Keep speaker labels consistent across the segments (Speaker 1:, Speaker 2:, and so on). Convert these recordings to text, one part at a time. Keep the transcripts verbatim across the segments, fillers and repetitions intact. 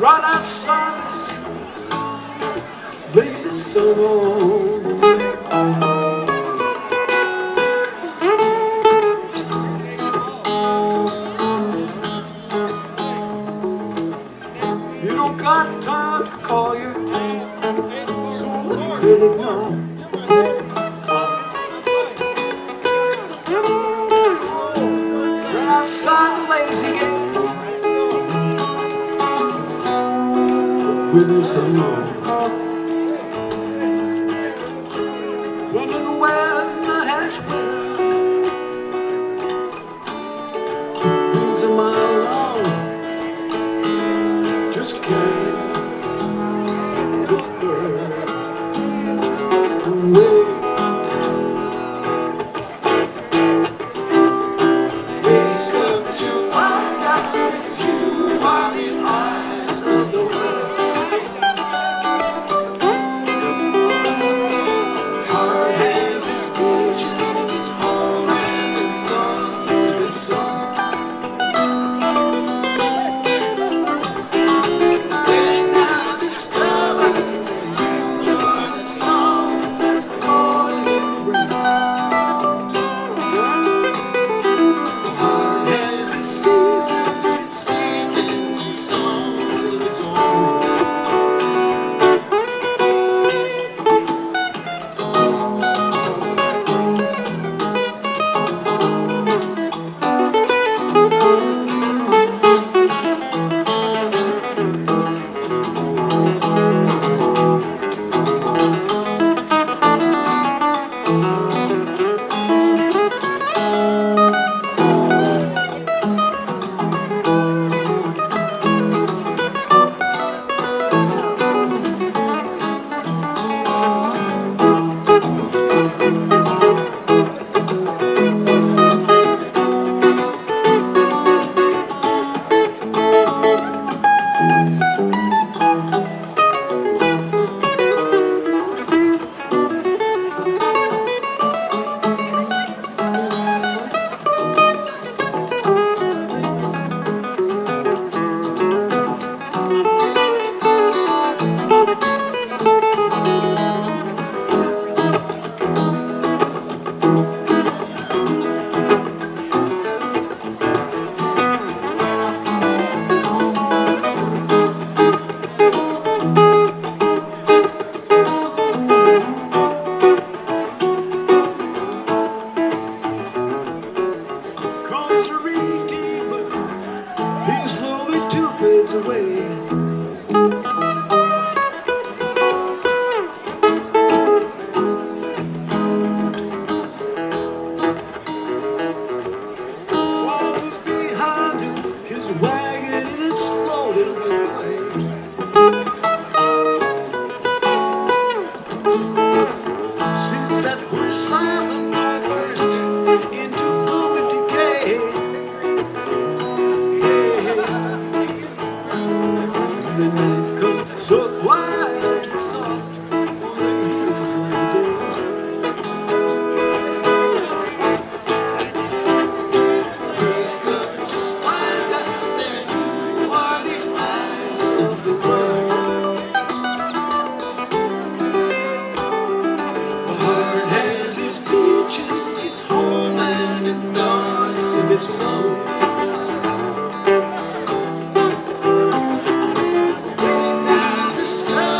Speaker 1: right outside the sea, lazy sun. You don't got time to call your critic now. Right outside the lazy gate, winners alone, running where the nuthatch winter, things a mile long, just can't get burned away. Wake up to find out that you are the eyes of the world. Heart has its fortunes, its homeland, and loves of its song. When I discover you are the song that the morning brings. Heart has its seasons, its seasons, its songs of its own. Comes the Redeemer, he slowly too fades away. Walls behind him, his wagon and it's loaded with clay. Since that we're silent, I burst into gloom and decay. And the night comes so quiet and soft on the heels of the day. Wake up to find out that you are the eyes of the world. The heart has its beaches, its homeland, and dogs of its own. When I discover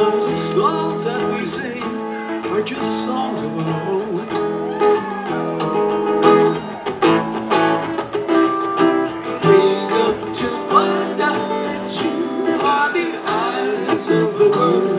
Speaker 1: Sometimes the songs that we sing are just songs of our own. Wake up to find out that you are the eyes of the world.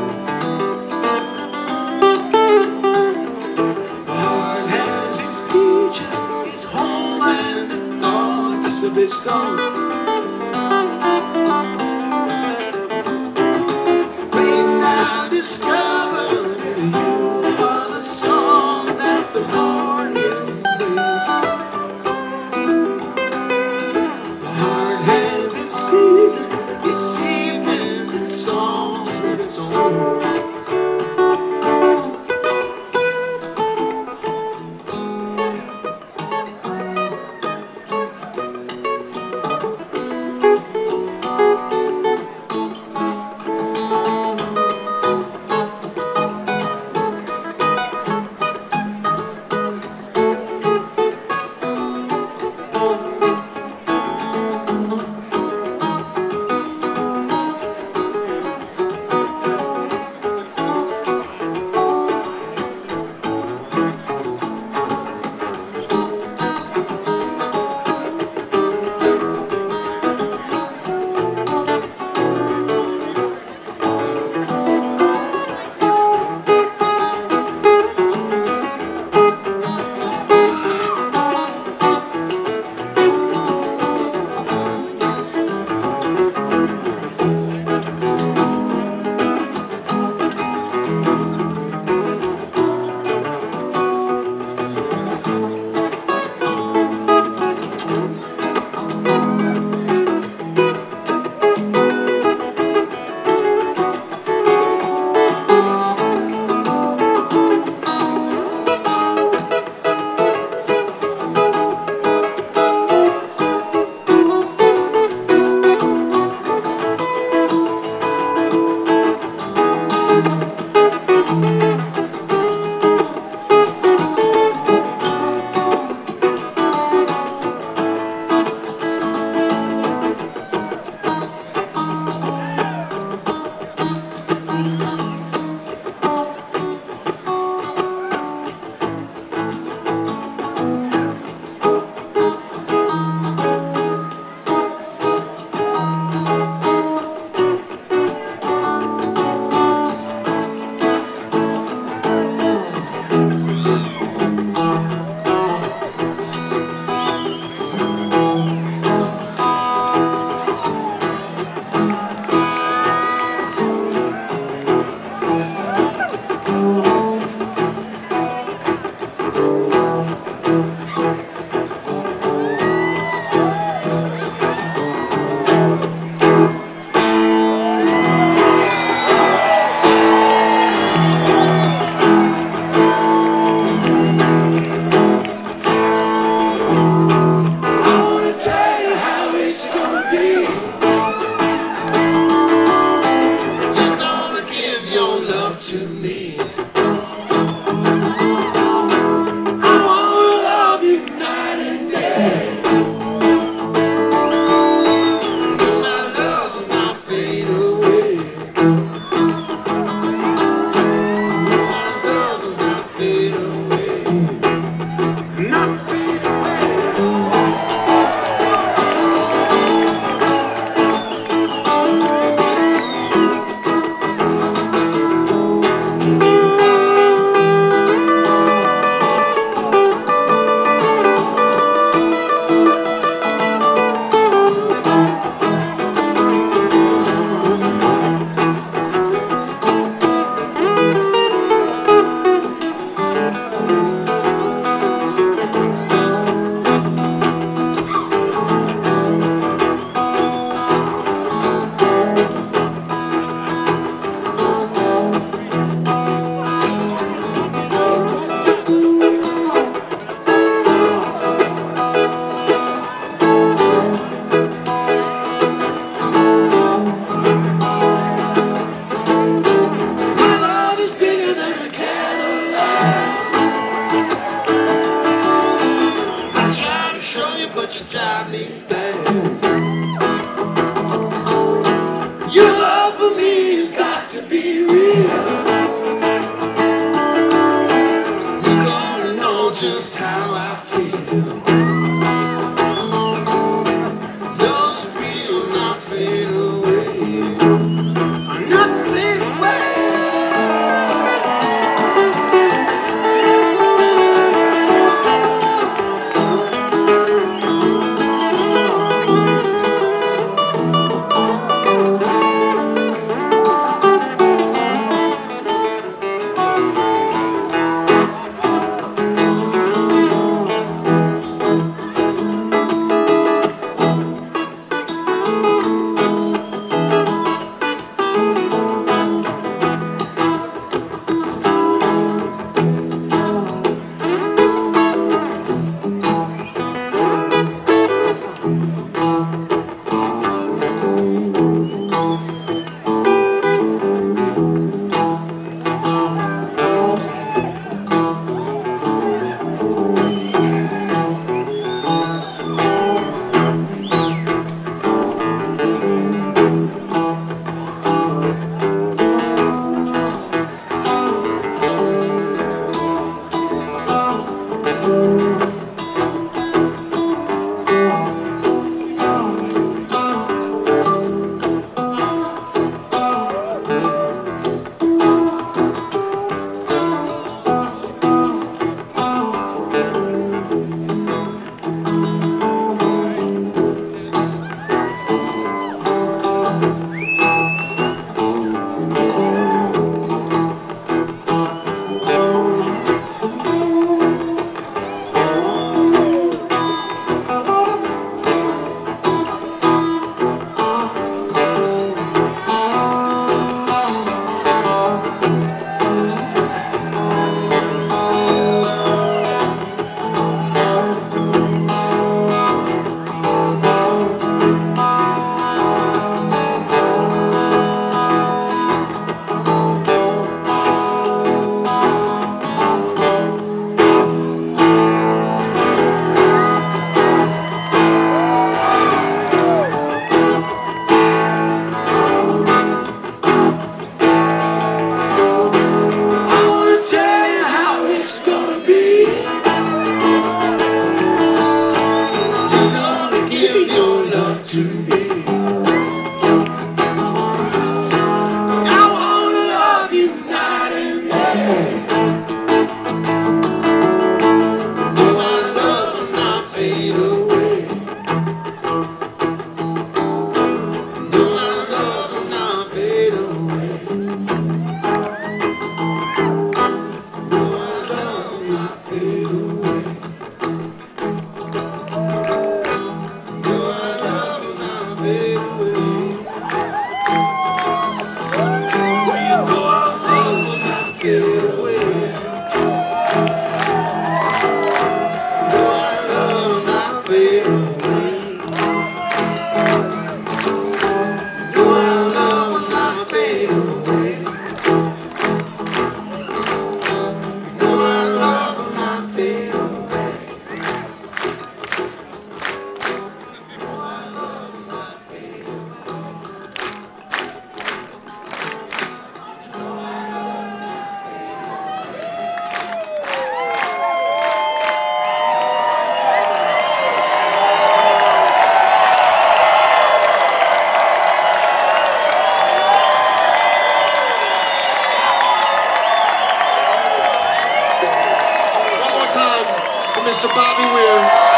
Speaker 1: The heart has its speeches, its homeland, and thoughts of its own. Discover that you are the song that the morning plays. The heart has its seasons, its evenings, and songs of its own. time for Mister Bobby Weir.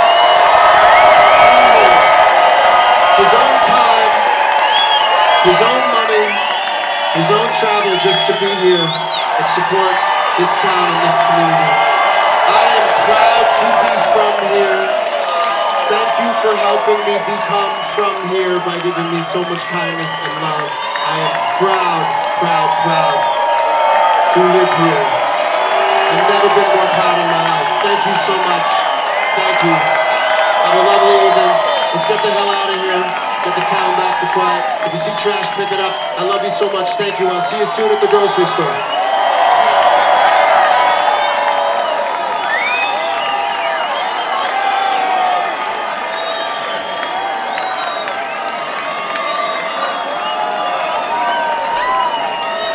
Speaker 1: His own time, his own money, his own travel just to be here and support this town and this community. I am proud to be from here. Thank you for helping me become from here by giving me so much kindness and love. I am proud, proud, proud to live here. I've never been more proud in my life. Thank you so much. Thank you. Have a lovely evening. Let's get the hell out of here. Get the town back to quiet. If you see trash, pick it up. I love you so much. Thank you. I'll see you soon at the grocery store.